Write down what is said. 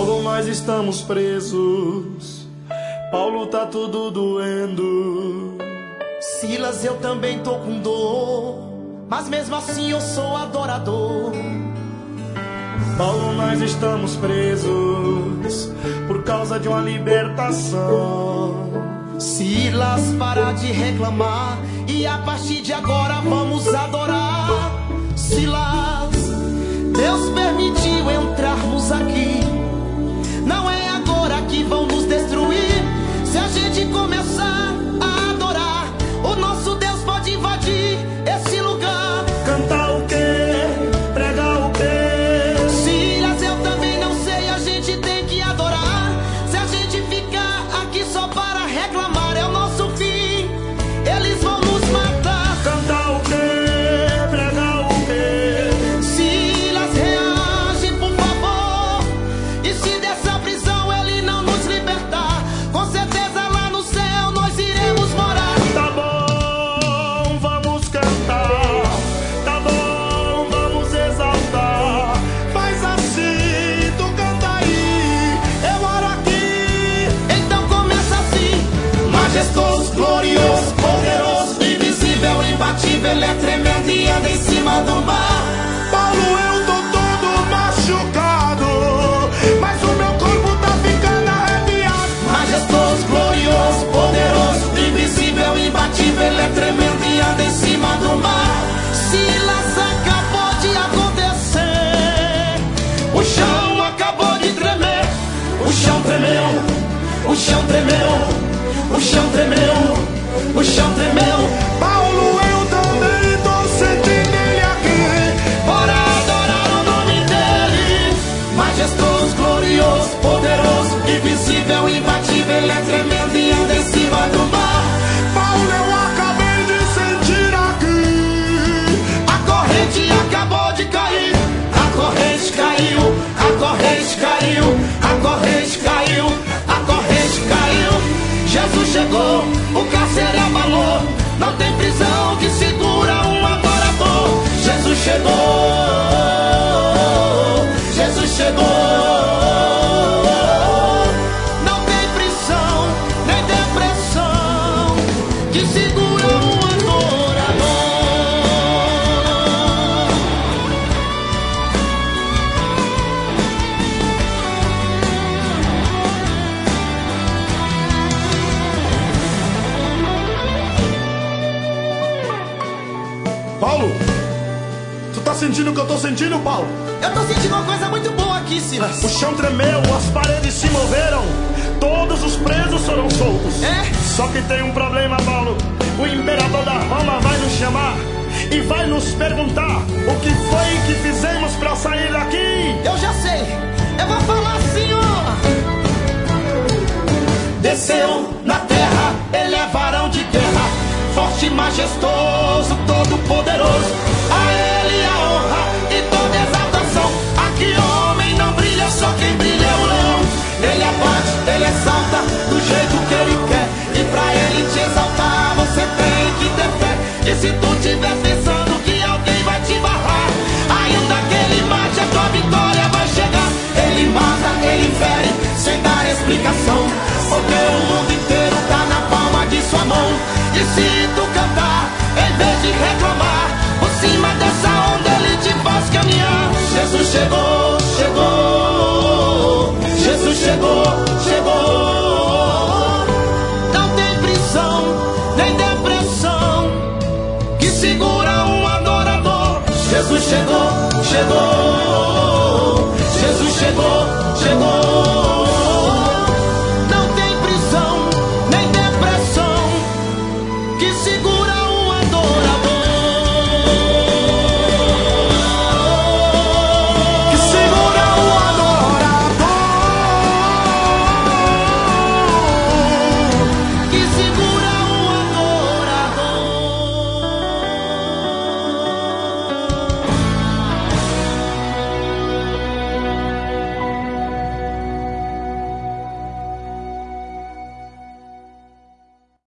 Paulo, nós estamos presos. Paulo, tá tudo doendo. Silas, eu também tô com dor, mas mesmo assim eu sou adorador. Paulo, nós estamos presos por causa de uma libertação. Silas, para de reclamar e a partir de agora vamos adorar. Silas, Deus permitiu entrarmos aqui. Não é agora que vão nos destruir. Se a gente começar a adorar, o nosso Deus pode invadir esse lugar. Cantar o quê? Pregar o quê? Silas, eu também não sei, a gente tem que adorar. Se a gente ficar aqui só para reclamar, é o nosso fim, eles vão nos matar. Cantar o quê? Pregar o quê? Silas, reage, por favor. E se dessa prisão ele não nos libertar, com certeza lá no céu nós iremos morar. Tá bom, vamos cantar. Tá bom, vamos exaltar. Faz assim, tu canta aí, eu oro aqui. Então começa assim: majestoso, glorioso, poderoso, invisível, imbatível, ele é tremendo e anda em cima do mar. Paulo, eu tô todo machucado, mas o meu corpo tá ficando arrepiado. Majestoso, glorioso, poderoso, invisível, imbatível, ele é tremendo e anda em cima do mar. Silas, acabou de acontecer, o chão acabou de tremer. O chão tremeu, o chão tremeu, o chão tremeu, o chão tremeu. Paulo, eu também tô sentindo ele aqui. Bora adorar o nome dele. Majestoso, glorioso, poderoso, invisível, imbatível, ele é tremendo e anda em cima do mar. Paulo, eu acabei de sentir aqui. A corrente acabou de cair. A corrente caiu, a corrente caiu, a corrente caiu, a corrente caiu. Jesus chegou, o cárcere abalou. Não tem prisão que segura um adorador. Jesus chegou, Jesus chegou. Não tem prisão, nem depressão que segura um adorador. Paulo, tu tá sentindo o que eu tô sentindo, Paulo? Eu tô sentindo uma coisa muito boa aqui, Silas. O chão tremeu, as paredes se moveram, todos os presos foram soltos. É? Só que tem um problema, Paulo. O imperador da Roma vai nos chamar e vai nos perguntar o que foi que fizemos pra sair daqui. Eu já sei, eu vou falar assim, ó. Desceu na terra, ele é varão de guerra, forte, majestoso, todo poderoso. A ele a honra e toda exaltação. Aqui homem não brilha, só quem brilha é o leão. Ele abate, ele exalta do jeito que ele quer. E pra ele te exaltar você tem que ter fé. E se tu tiver pensando que alguém vai te barrar, ainda que ele mate, a tua vitória vai chegar. Ele mata, ele fere, sem dar explicação, porque o mundo inteiro tá na palma de sua mão. E se tu cantar, em vez de reclamar, por cima dessa onda ele te faz caminhar. Jesus chegou, chegou, Jesus chegou, chegou. Não tem prisão, nem depressão que segura um adorador. Jesus chegou, chegou, Jesus chegou.